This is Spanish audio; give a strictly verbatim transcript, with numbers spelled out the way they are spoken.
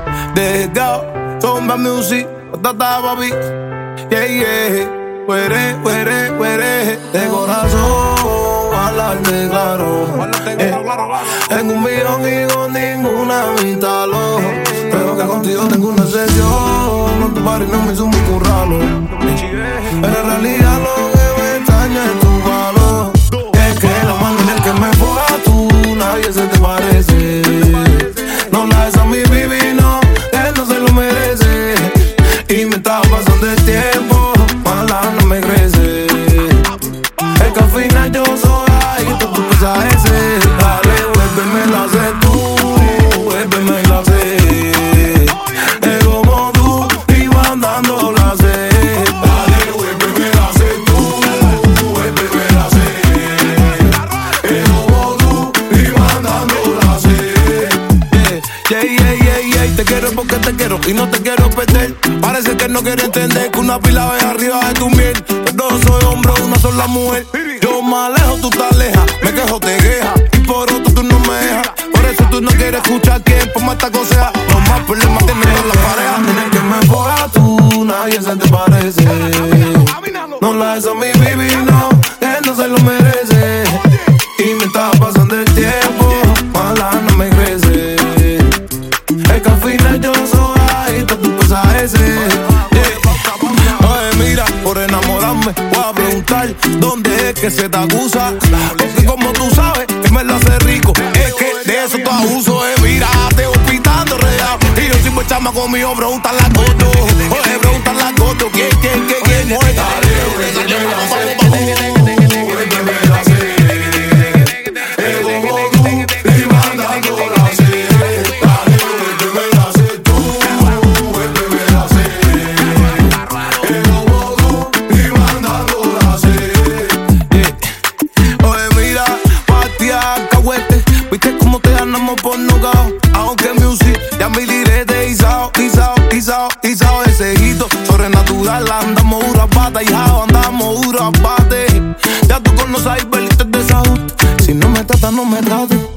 Desgao, Zomba Music, Tata papi. Yeah, yeah. Fuere, fuere, fuere. De corazón, hablarme claro. Eh, en un millón y con ninguna mitad lo. Pero que contigo tengo una sesión. No tu party no me hizo muy curralo. Pero en realidad lo que me extraña es tu valor. Es que la mano en el que me fue a tú, nadie se te parece. No la es a mi baby, no, él no se lo merece. Y me está pasando el tiempo, mala no me crece. Es que al final yo soy ahí, tú tú pesas ese. Dale, vuélveme la sé tú, vuélveme la sé. Es como tú, y mandando la sé. Dale, vuélveme la sé tú, vuélveme la sé. Es como tú, y mandando la sé. Yeah, yeah, yeah, yeah. Te quiero porque te quiero y no te quiero perder. Parece que no quiere entender que una pila ve arriba de tu miel. Pero soy hombre, una sola mujer. Yo me alejo, tú te alejas. Me quejo, te quejas. Y por otro tú no me dejas. Por eso tú no quieres escuchar quién por más esta cosa. No más problemas teniendo la pareja. En el que me ponga tú, nadie se te parece. No la es a mi baby, no. Él no se lo merece. Y me está pasando el tiempo, mala no me crece. Es que al final yo soy ahí, tú pesas ese. Yeah. Oye, mira, por enamorarme voy a preguntar dónde es que se te acusa. Porque como tú sabes que me lo hace rico, es que de eso tú abuso. Eh, mira, te voy pitando real. Y yo siempre chama conmigo, preguntan las gotos. Oye, preguntan las gotos. ¿Quién, quién, quién, quién es? Por nogao, aunque music ya me diré de Isao, Isao, Isao, Isao, ese hito sobrenatural, andamos duro a pata, hijao, andamos duro a bate. Ya tú conoces a Ibelite de Saúl, si no me tratas, no me trates.